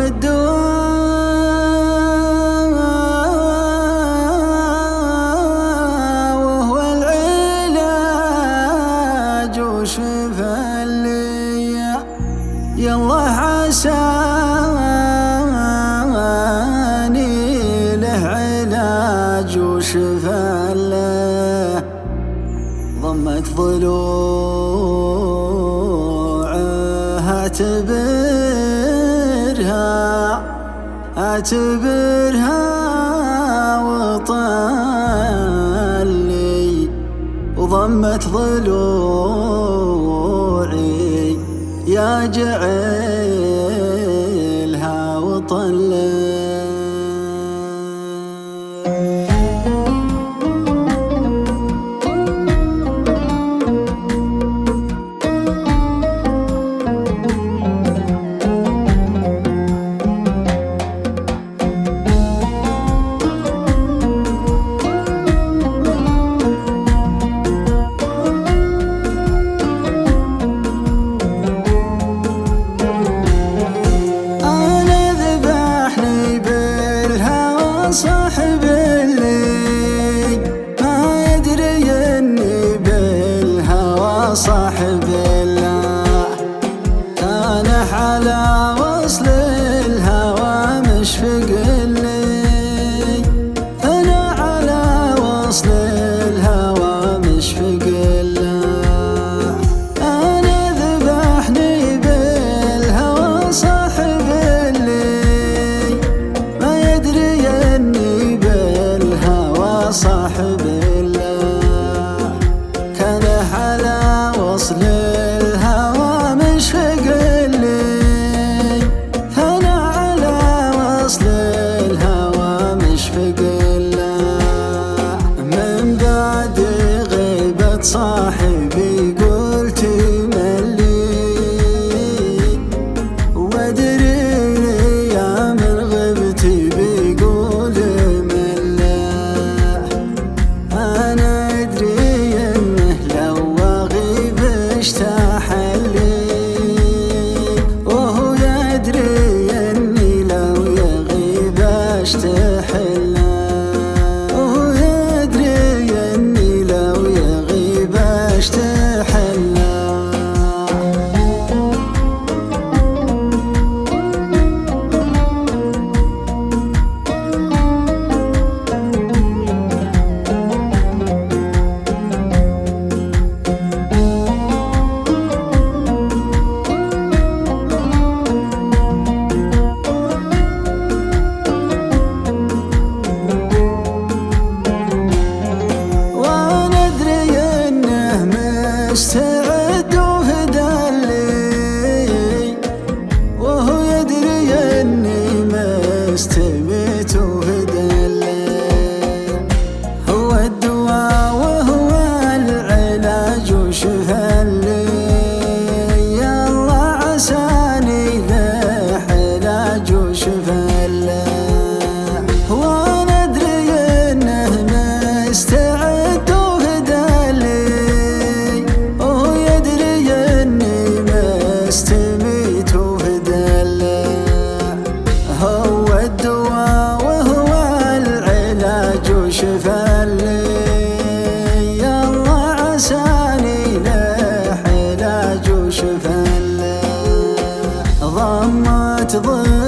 الدواء وهو العلاج وشفى لي. يالله عساني له علاج وشفى له. ضمت ضلوعه اعتبرها وطلي، وضمت ضلوعي يا جعلها وطلي. صاحب اللي ما يدري اني بالهوى صاحب الله، كان على وصل الهوى مشفق لي. انا على وصل الهوى مشفق له. انا ذبحني بالهوى صاحب اللي ما يدري صاحب الله، كان على وصل الهوى مشفق لي. أنا على وصل الهوى مشفق له. من بعد غيبة صاحبي قلت ملي، وادري يا من غبتي بيقول مستعد وهدلي، وهو يدري اني مستميت وهدلي. هو الدواء وهو العلاج وشفى لي. يا الله عساني له علاج وشفى له. وانا ادري انه مستعد استميت وهدلي. هو الدواء وهو العلاج وشفى لي. يا الله عساني له علاج وشفى له. ضمت